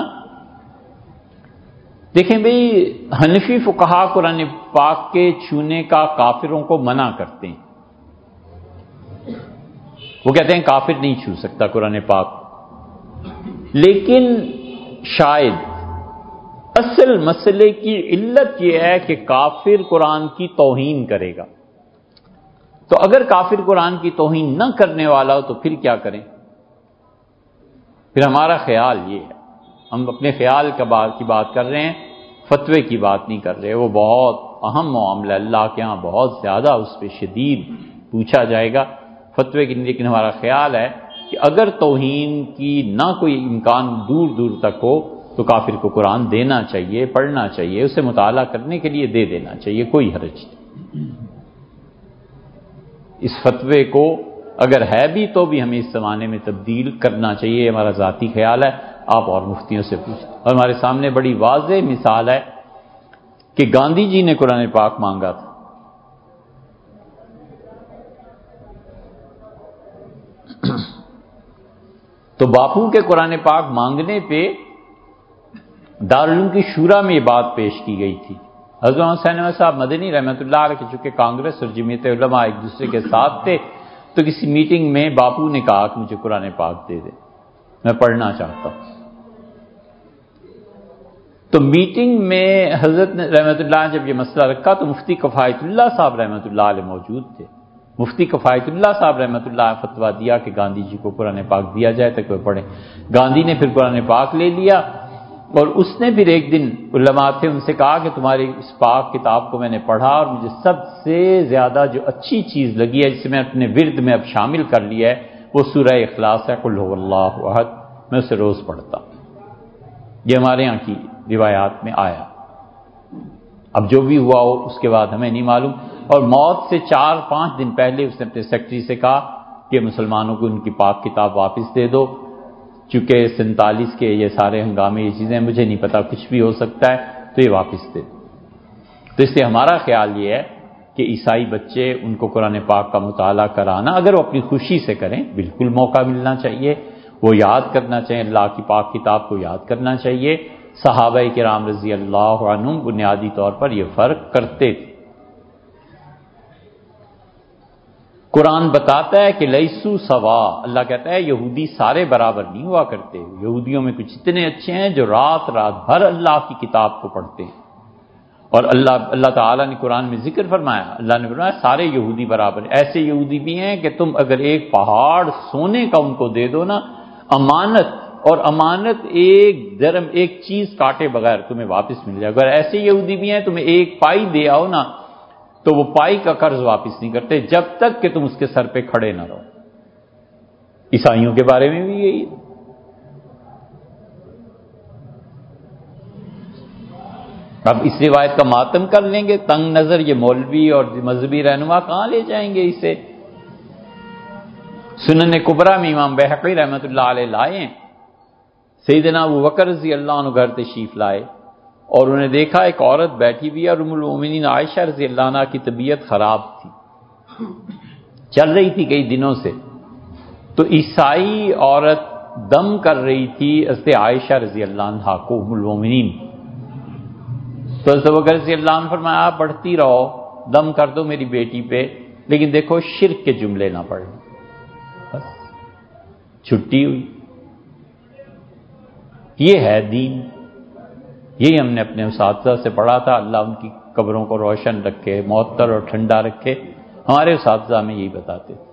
دیکھیں بھئی حنفی فقہا قرآن پاک کے چھونے کا کافروں کو منع کرتے ہیں. وہ کہتے ہیں کافر نہیں چھو سکتا قرآن پاک، لیکن شاید اصل مسئلے کی علت یہ ہے کہ کافر قرآن کی توہین کرے گا. تو اگر کافر قرآن کی توہین نہ کرنے والا ہو تو پھر کیا کریں؟ پھر ہمارا خیال یہ ہے، ہم اپنے خیال کی بات کر رہے ہیں، فتوے کی بات نہیں کر رہے. وہ بہت اہم معاملہ، اللہ کے ہاں بہت زیادہ اس پہ شدید پوچھا جائے گا فتوے کی. لیکن ہمارا خیال ہے کہ اگر توہین کی نہ کوئی امکان دور دور تک ہو تو کافر کو قرآن دینا چاہیے، پڑھنا چاہیے، اسے مطالعہ کرنے کے لیے دے دینا چاہیے، کوئی حرج نہیں. اس فتوے کو اگر ہے بھی تو بھی ہمیں اس زمانے میں تبدیل کرنا چاہیے، ہمارا ذاتی خیال ہے. آپ اور مفتیوں سے پوچھیں. اور ہمارے سامنے بڑی واضح مثال ہے کہ گاندھی جی نے قرآن پاک مانگا تھا، تو باپو کے قرآن پاک مانگنے پہ دارالعلوم کی شورا میں یہ بات پیش کی گئی تھی. حضرت حسین احمد صاحب مدنی رحمۃ اللہ علیہ کے چونکہ کانگریس اور جمعیت علماء ایک دوسرے کے ساتھ تھے، تو کسی میٹنگ میں باپو نے کہا کہ مجھے قرآن پاک دے دے، میں پڑھنا چاہتا ہوں. تو میٹنگ میں حضرت رحمۃ اللہ نے جب یہ مسئلہ رکھا تو مفتی کفایت اللہ صاحب رحمۃ اللہ علیہ موجود تھے. مفتی کفایت اللہ صاحب رحمۃ اللہ نے فتویٰ دیا کہ گاندھی جی کو قرآن پاک دیا جائے تاکہ وہ پڑھیں. گاندھی نے پھر قرآن پاک لے لیا، اور اس نے پھر ایک دن علماء تھے ان سے کہا کہ تمہاری اس پاک کتاب کو میں نے پڑھا اور مجھے سب سے زیادہ جو اچھی چیز لگی ہے جسے میں اپنے ورد میں اب شامل کر لیا ہے وہ سورہ اخلاص ہے، قل هو اللہ احد، میں اسے روز پڑھتا ہوں. یہ ہمارے یہاں کی روایات میں آیا. اب جو بھی ہوا ہو اس کے بعد ہمیں نہیں معلوم. اور موت سے 4-5 دن پہلے اس نے اپنے سیکرٹری سے کہا کہ مسلمانوں کو ان کی پاک کتاب واپس دے دو، چونکہ 47 کے یہ سارے ہنگامے یہ چیزیں مجھے نہیں پتا، کچھ بھی ہو سکتا ہے، تو یہ واپس دے دو. تو اس سے ہمارا خیال یہ ہے کہ عیسائی بچے ان کو قرآن پاک کا مطالعہ کرانا، اگر وہ اپنی خوشی سے کریں، بالکل موقع ملنا چاہیے، وہ یاد کرنا چاہیے، اللہ کی پاک کتاب کو یاد کرنا چاہیے. صحابہ کرام رضی اللہ عنہم بنیادی طور پر یہ فرق کرتے تھے. قرآن بتاتا ہے کہ لیسو سوا، اللہ کہتا ہے یہودی سارے برابر نہیں ہوا کرتے. یہودیوں میں کچھ اتنے اچھے ہیں جو رات بھر اللہ کی کتاب کو پڑھتے ہیں. اور اللہ تعالیٰ نے قرآن میں ذکر فرمایا، اللہ نے فرمایا سارے یہودی برابر ہیں. ایسے یہودی بھی ہیں کہ تم اگر ایک پہاڑ سونے کا ان کو دے دو نا امانت، اور امانت ایک چیز کاٹے بغیر تمہیں واپس مل جائے. اگر ایسے یہودی بھی ہیں تمہیں ایک پائی دے آؤ نا تو وہ پائی کا قرض واپس نہیں کرتے جب تک کہ تم اس کے سر پہ کھڑے نہ رہو. عیسائیوں کے بارے میں بھی یہی. اب اس روایت کا ماتم کر لیں گے، تنگ نظر یہ مولوی اور مذہبی رہنما کہاں لے جائیں گے اسے. سنن کبریٰ میں امام بہقی رحمۃ اللہ علیہ لائے ہیں، سیدنا ابوبکر رضی اللہ عنہ گھر تشریف لائے اور انہوں نے دیکھا ایک عورت بیٹھی ہوئی اور ام المؤمنین عائشہ رضی اللہ عنہ کی طبیعت خراب تھی، چل رہی تھی کئی دنوں سے. تو عیسائی عورت دم کر رہی تھی حضرت عائشہ رضی اللہ عنہ کو، ام المؤمنین. تو حضرت ابوبکر رضی اللہ عنہ فرمایا آپ بڑھتی رہو، دم کر دو میری بیٹی پہ، لیکن دیکھو شرک کے جملے نہ پڑھیں۔ بس چھٹی ہوئی۔ یہ ہے دین، یہی ہم نے اپنے اساتذہ سے پڑھا تھا، اللہ ان کی قبروں کو روشن رکھے، معطر اور ٹھنڈا رکھے، ہمارے اساتذہ ہمیں یہی بتاتے تھے۔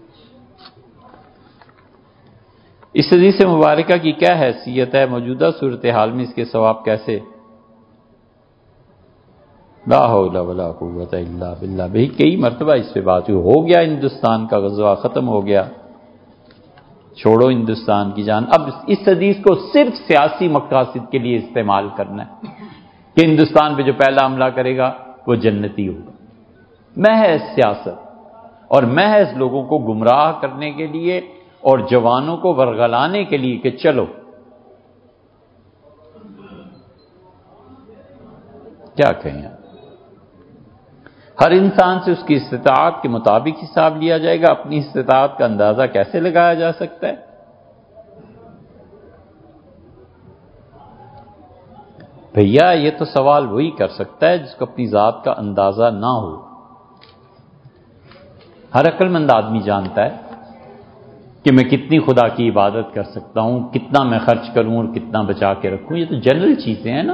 اس حدیث مبارکہ کی کیا حیثیت ہے؟ موجودہ صورتحال میں اس کے ثواب کیسے؟ لا حول ولا قوت الا باللہ۔ بھئی کئی مرتبہ اس پہ بات ہوئی، ہو گیا ہندوستان کا غزوہ، ختم ہو گیا، چھوڑو ہندوستان کی جان۔ اب اس حدیث کو صرف سیاسی مقاصد کے لیے استعمال کرنا ہے کہ ہندوستان پہ جو پہلا حملہ کرے گا وہ جنتی ہوگا، محض سیاست اور محض لوگوں کو گمراہ کرنے کے لیے اور جوانوں کو ورغلانے کے لیے کہ چلو۔ کیا کہیں؟ ہر انسان سے اس کی استطاعت کے مطابق حساب لیا جائے گا، اپنی استطاعت کا اندازہ کیسے لگایا جا سکتا ہے؟ بھیا یہ تو سوال وہی کر سکتا ہے جس کو اپنی ذات کا اندازہ نہ ہو۔ ہر عقل مند آدمی جانتا ہے کہ میں کتنی خدا کی عبادت کر سکتا ہوں، کتنا میں خرچ کروں اور کتنا بچا کے رکھوں، یہ تو جنرل چیزیں ہیں نا۔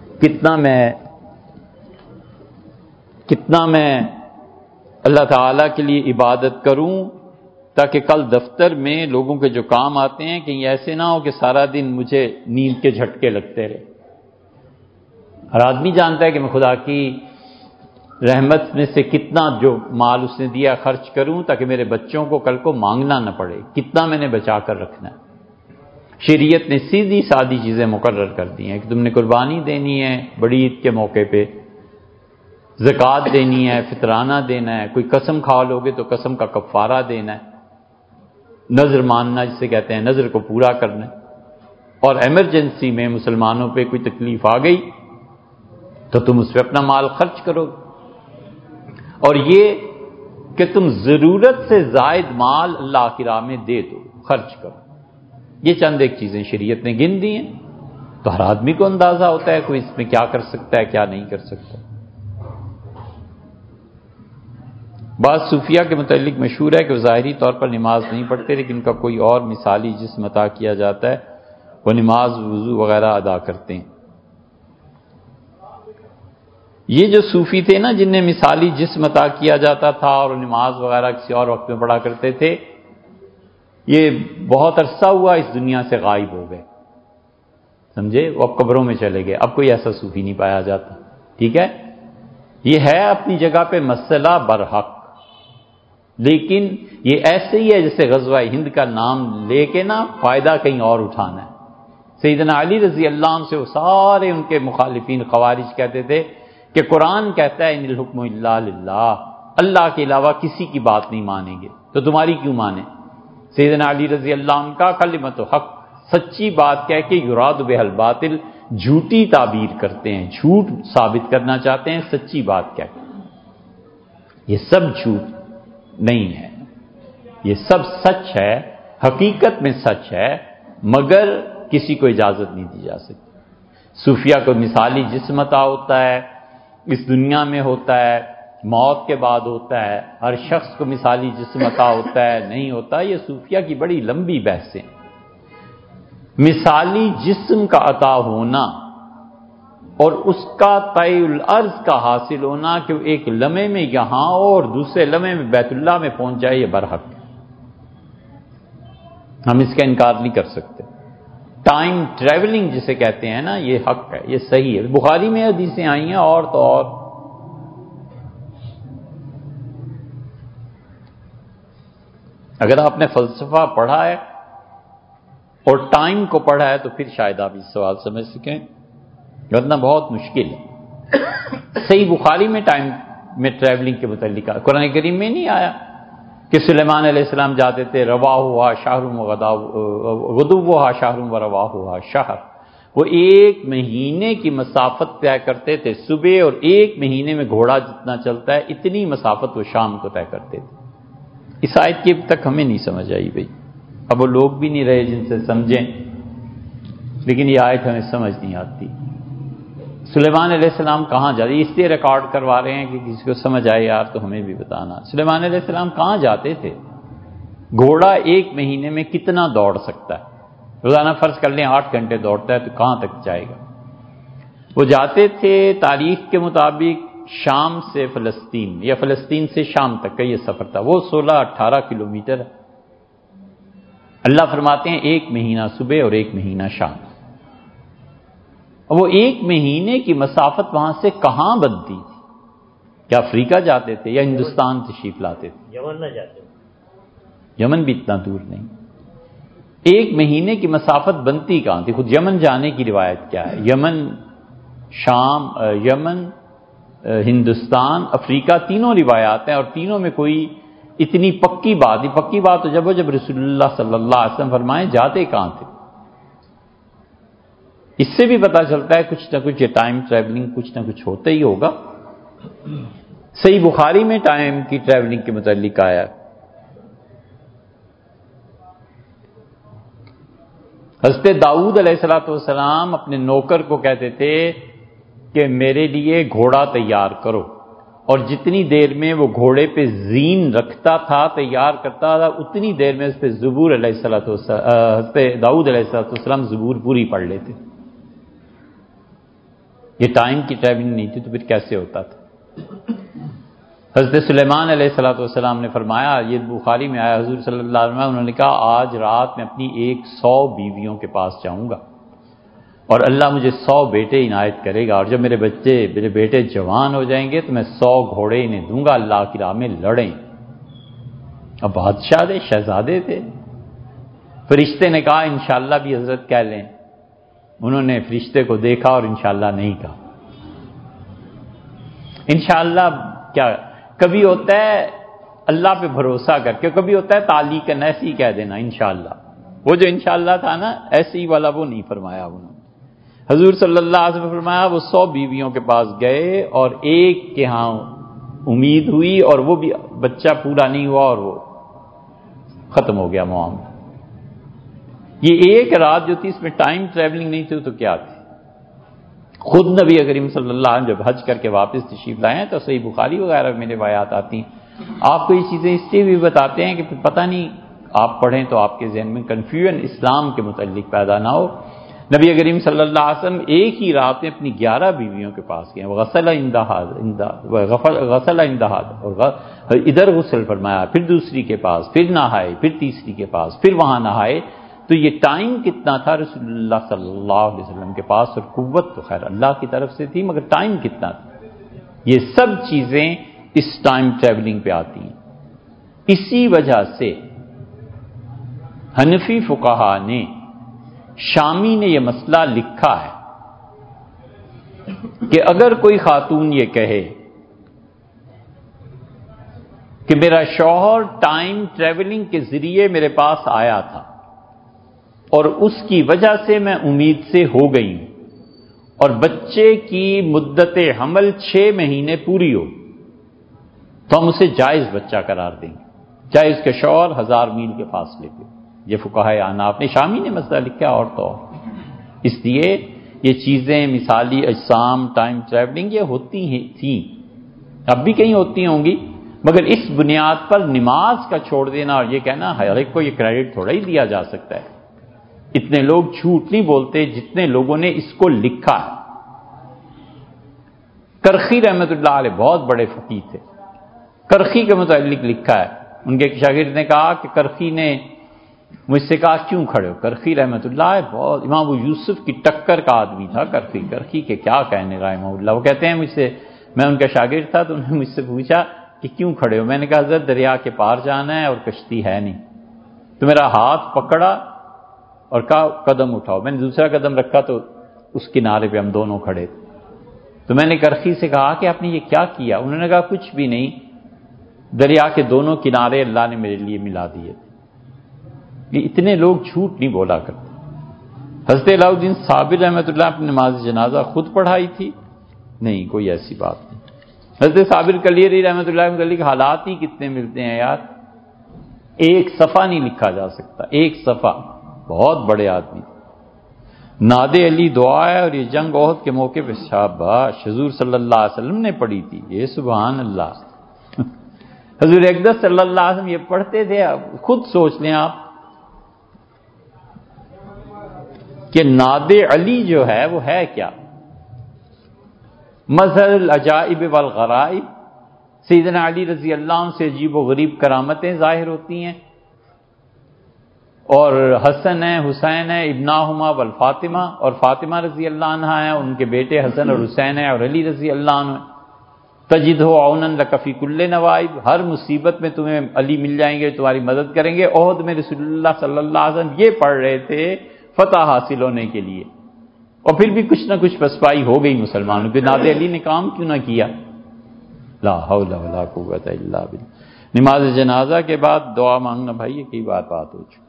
کتنا میں اللہ تعالیٰ کے لیے عبادت کروں تاکہ کل دفتر میں لوگوں کے جو کام آتے ہیں کہیں ایسے نہ ہو کہ سارا دن مجھے نیند کے جھٹکے لگتے رہے۔ ہر آدمی جانتا ہے کہ میں خدا کی رحمت میں سے کتنا جو مال اس نے دیا خرچ کروں تاکہ میرے بچوں کو کل کو مانگنا نہ پڑے، کتنا میں نے بچا کر رکھنا ہے۔ شریعت نے سیدھی سادی چیزیں مقرر کر دی ہیں کہ تم نے قربانی دینی ہے بڑی عید کے موقع پہ، زکوٰۃ دینی ہے، فطرانہ دینا ہے، کوئی قسم کھا لو گے تو قسم کا کفارہ دینا ہے، نذر ماننا جسے کہتے ہیں، نذر کو پورا کرنا ہے، اور ایمرجنسی میں مسلمانوں پہ کوئی تکلیف آ گئی تو تم اس پہ اپنا مال خرچ کرو گے۔ اور یہ کہ تم ضرورت سے زائد مال اللہ کی راہ میں دے دو، خرچ کرو، یہ چند ایک چیزیں شریعت نے گن دی ہیں، تو ہر آدمی کو اندازہ ہوتا ہے کوئی اس میں کیا کر سکتا ہے کیا نہیں کر سکتا۔ بعض صوفیہ کے متعلق مشہور ہے کہ وہ ظاہری طور پر نماز نہیں پڑھتے لیکن ان کا کوئی اور مثالی جسم عطا کیا جاتا ہے، وہ نماز وضو وغیرہ ادا کرتے ہیں۔ یہ جو صوفی تھے نا جنہیں مثالی جسم عطا کیا جاتا تھا اور نماز وغیرہ کسی اور وقت میں پڑھا کرتے تھے، یہ بہت عرصہ ہوا اس دنیا سے غائب ہو گئے، سمجھے؟ وہ اب قبروں میں چلے گئے، اب کوئی ایسا صوفی نہیں پایا جاتا، ٹھیک ہے؟ یہ ہے اپنی جگہ پہ مسئلہ برحق، لیکن یہ ایسے ہی ہے جیسے غزوہ ہند کا نام لے کے نا فائدہ کہیں اور اٹھانا ہے۔ سیدنا علی رضی اللہ عنہ سے وہ سارے ان کے مخالفین خوارج کہتے تھے کہ قرآن کہتا ہے ان الحکم الا للہ، اللہ کے علاوہ کسی کی بات نہیں مانیں گے، تو تمہاری کیوں مانیں؟ سیدنا علی رضی اللہ عنہ کا کلمۃ حق، سچی بات کہہ کے یراد بہ الباطل، جھوٹی تعبیر کرتے ہیں، جھوٹ ثابت کرنا چاہتے ہیں سچی بات کہہ کے۔ یہ سب جھوٹ نہیں ہے، یہ سب سچ ہے، حقیقت میں سچ ہے، مگر کسی کو اجازت نہیں دی جا سکتی۔ صوفیہ کو مثالی جسم عطا ہوتا ہے، اس دنیا میں ہوتا ہے، موت کے بعد ہوتا ہے، ہر شخص کو مثالی جسم عطا ہوتا ہے نہیں ہوتا، یہ صوفیہ کی بڑی لمبی بحثیں۔ مثالی جسم کا عطا ہونا اور اس کا طی الارض کا حاصل ہونا کہ وہ ایک لمحے میں یہاں اور دوسرے لمحے میں بیت اللہ میں پہنچ جائے، یہ برحق ہے، ہم اس کا انکار نہیں کر سکتے۔ ٹائم ٹریولنگ جسے کہتے ہیں نا، یہ حق ہے، یہ صحیح ہے، بخاری میں حدیثیں آئی ہیں اور تو اور۔ اگر آپ نے فلسفہ پڑھا ہے اور ٹائم کو پڑھا ہے تو پھر شاید آپ اس سوال سمجھ سکیں، ورنہ بہت مشکل ہے۔ صحیح بخاری میں ٹائم میں ٹریولنگ کے متعلق قرآن کریم میں نہیں آیا کہ سلیمان علیہ السلام جاتے تھے رواہا شہر غدوہا شہر و رواہا شہر، وہ ایک مہینے کی مسافت طے کرتے تھے صبح، اور ایک مہینے میں گھوڑا جتنا چلتا ہے اتنی مسافت وہ شام کو طے کرتے تھے۔ اس آیت کی اب تک ہمیں نہیں سمجھ آئی بھائی، اب وہ لوگ بھی نہیں رہے جن سے سمجھیں، لیکن یہ آیت ہمیں سمجھ نہیں آتی۔ سلیمان علیہ السلام کہاں جاتے، اس لیے ریکارڈ کروا رہے ہیں کہ کسی کو سمجھ آئے یار تو ہمیں بھی بتانا. سلیمان علیہ السلام کہاں جاتے تھے؟ گھوڑا 1 مہینے میں کتنا دوڑ سکتا ہے؟ روزانہ فرض کر لیں 8 گھنٹے دوڑتا ہے تو کہاں تک جائے گا؟ وہ جاتے تھے تاریخ کے مطابق شام سے فلسطین یا فلسطین سے شام تک کا یہ سفر تھا، وہ 16-18 کلومیٹر. اللہ فرماتے ہیں 1 مہینہ صبح اور 1 مہینہ شام. وہ 1 مہینے کی مسافت وہاں سے کہاں بنتی تھی؟ کیا افریقہ جاتے تھے یا ہندوستان تشریف لاتے تھے؟ یمن نہ جاتے، یمن بھی اتنا دور نہیں. 1 مہینے کی مسافت بنتی کہاں تھی؟ خود یمن جانے کی روایت کیا ہے؟ یمن، شام، یمن، ہندوستان، افریقہ، تینوں روایات ہیں اور تینوں میں کوئی اتنی پکی بات نہیں. پکی بات تو جب رسول اللہ صلی اللہ علیہ وسلم فرمائیں جاتے کہاں تھے. اس سے بھی پتہ چلتا ہے کچھ نہ کچھ یہ ٹائم ٹریولنگ کچھ نہ کچھ ہوتا ہی ہوگا. صحیح بخاری میں ٹائم کی ٹریولنگ کے متعلق آیا. حضرت داؤد علیہ السلام اپنے نوکر کو کہتے تھے کہ میرے لیے گھوڑا تیار کرو، اور جتنی دیر میں وہ گھوڑے پہ زین رکھتا تھا تیار کرتا تھا اتنی دیر میں اس پہ حضرت داؤد علیہ السلام زبور پوری پڑھ لیتے. یہ ٹائم کی ٹریولنگ نہیں تھی تو پھر کیسے ہوتا تھا؟ حضرت سلیمان علیہ السلام نے فرمایا، یہ بخاری میں آیا، حضور صلی اللہ علیہ وسلم انہوں نے کہا آج رات میں اپنی 100 بیویوں کے پاس جاؤں گا اور اللہ مجھے 100 بیٹے عنایت کرے گا، اور جب میرے بیٹے جوان ہو جائیں گے تو میں 100 گھوڑے انہیں دوں گا، اللہ کی راہ میں لڑیں. اب بادشاہ تھے، شہزادے تھے. فرشتے نے کہا انشاءاللہ بھی حضرت کہہ لیں. انہوں نے فرشتے کو دیکھا اور انشاءاللہ نہیں کہا. انشاءاللہ کیا کبھی ہوتا ہے اللہ پہ بھروسہ کر کے، کبھی ہوتا ہے تعلیقاً ایسے ہی کہہ دینا انشاءاللہ. وہ جو انشاءاللہ تھا نا ایسے ہی والا وہ نہیں فرمایا انہوں نے. حضور صلی اللہ علیہ وسلم فرمایا وہ 100 بیویوں کے پاس گئے اور ایک کے ہاں امید ہوئی اور وہ بھی بچہ پورا نہیں ہوا اور وہ ختم ہو گیا معاملہ. یہ ایک رات جو تھی اس میں ٹائم ٹریولنگ نہیں تھی تو کیا تھی؟ خود نبی کریم صلی اللہ علیہ وسلم جب حج کر کے واپس تشریف لائے ہیں تو صحیح بخاری وغیرہ میں روایات آتی ہیں. آپ کو یہ چیزیں اس لیے بھی بتاتے ہیں کہ پھر پتہ نہیں آپ پڑھیں تو آپ کے ذہن میں کنفیوژن اسلام کے متعلق پیدا نہ ہو. نبی کریم صلی اللہ علیہ وسلم ایک ہی رات میں اپنی 11 بیویوں کے پاس گئے. غسل اندہاد اور ادھر غسل فرمایا، پھر دوسری کے پاس، پھر نہائے، پھر تیسری کے پاس، پھر وہاں نہائے. تو یہ ٹائم کتنا تھا رسول اللہ صلی اللہ علیہ وسلم کے پاس؟ اور قوت تو خیر اللہ کی طرف سے تھی مگر ٹائم کتنا تھا؟ یہ سب چیزیں اس ٹائم ٹریولنگ پہ آتی ہیں. اسی وجہ سے حنفی فقہا نے، شامی نے یہ مسئلہ لکھا ہے کہ اگر کوئی خاتون یہ کہے کہ میرا شوہر ٹائم ٹریولنگ کے ذریعے میرے پاس آیا تھا اور اس کی وجہ سے میں امید سے ہو گئی ہوں اور بچے کی مدت حمل 6 مہینے پوری ہو تو ہم اسے جائز بچہ قرار دیں گے، چاہے اس کے شوہر 1000 میل کے فاصلے پہ. یہ فقہائے احناف نے، شامی نے مسئلہ لکھا اور تو اس لیے یہ چیزیں مثالی اجسام، ٹائم ٹریولنگ یہ ہوتی تھیں، اب بھی کہیں ہوتی ہوں گی، مگر اس بنیاد پر نماز کا چھوڑ دینا اور یہ کہنا ہر ایک کو یہ کریڈٹ تھوڑا ہی دیا جا سکتا ہے. اتنے لوگ جھوٹ نہیں بولتے جتنے لوگوں نے اس کو لکھا ہے. کرخی رحمت اللہ علیہ بہت بڑے فقیہ تھے. کرخی کے متعلق لکھا ہے، ان کے شاگرد نے کہا کہ کرخی نے مجھ سے کہا کیوں کھڑے ہو؟ کرخی رحمت اللہ بہت امام ابو یوسف کی ٹکر کا آدمی تھا. کرخی کے کیا کہنے رحمہ اللہ. وہ کہتے ہیں مجھ سے، میں ان کا شاگرد تھا تو انہوں نے مجھ سے پوچھا کہ کیوں کھڑے ہو؟ میں نے کہا حضرت دریا کے پار جانا ہے اور کشتی ہے نہیں. تو میرا ہاتھ پکڑا اور کہا قدم اٹھاؤ. میں نے دوسرا قدم رکھا تو اس کنارے پہ ہم دونوں کھڑے تھے. تو میں نے کرخی سے کہا کہ آپ نے یہ کیا کیا؟ انہوں نے کہا کچھ بھی نہیں، دریا کے دونوں کنارے اللہ نے میرے لیے ملا دیے. یہ اتنے لوگ جھوٹ نہیں بولا کرتے. حضرت علاؤ الدین صابر رحمۃ اللہ اپنی نماز جنازہ خود پڑھائی تھی؟ نہیں، کوئی ایسی بات نہیں. حضرت صابر کلیری رحمۃ اللہ علیہ کے حالات ہی کتنے ملتے ہیں یار. ایک صفحہ نہیں لکھا جا سکتا، ایک صفحہ. بہت بڑے آدمی. ناد علی دعا ہے اور یہ جنگ احد کے موقع پہ شاباش حضور صلی اللہ علیہ وسلم نے پڑھی تھی. یہ سبحان اللہ. حضور اقدس صلی اللہ علیہ وسلم یہ پڑھتے تھے. خود سوچ لیں آپ کہ ناد علی جو ہے وہ ہے کیا. مظہر العجائب والغرائب، سیدنا علی رضی اللہ عنہ سے عجیب و غریب کرامتیں ظاہر ہوتی ہیں، اور حسن ہے، حسین ہے، ابناہما والفاطمہ، اور فاطمہ رضی اللہ عنہ ہیں، ان کے بیٹے حسن اور حسین ہیں، اور علی رضی اللہ عنہ. تجدہ عونا لک فی کل نوائب، ہر مصیبت میں تمہیں علی مل جائیں گے، تمہاری مدد کریں گے. احد میں رسول اللہ صلی اللہ علیہ وسلم یہ پڑھ رہے تھے فتح حاصل ہونے کے لیے، اور پھر بھی کچھ نہ کچھ پسپائی ہو گئی مسلمانوں پہ. ناد علی نے کام کیوں نہ کیا؟ لا حول ولا قوت الا باللہ. نماز جنازہ کے بعد دعا مانگنا بھائی یہ کئی بار بات ہو چکی.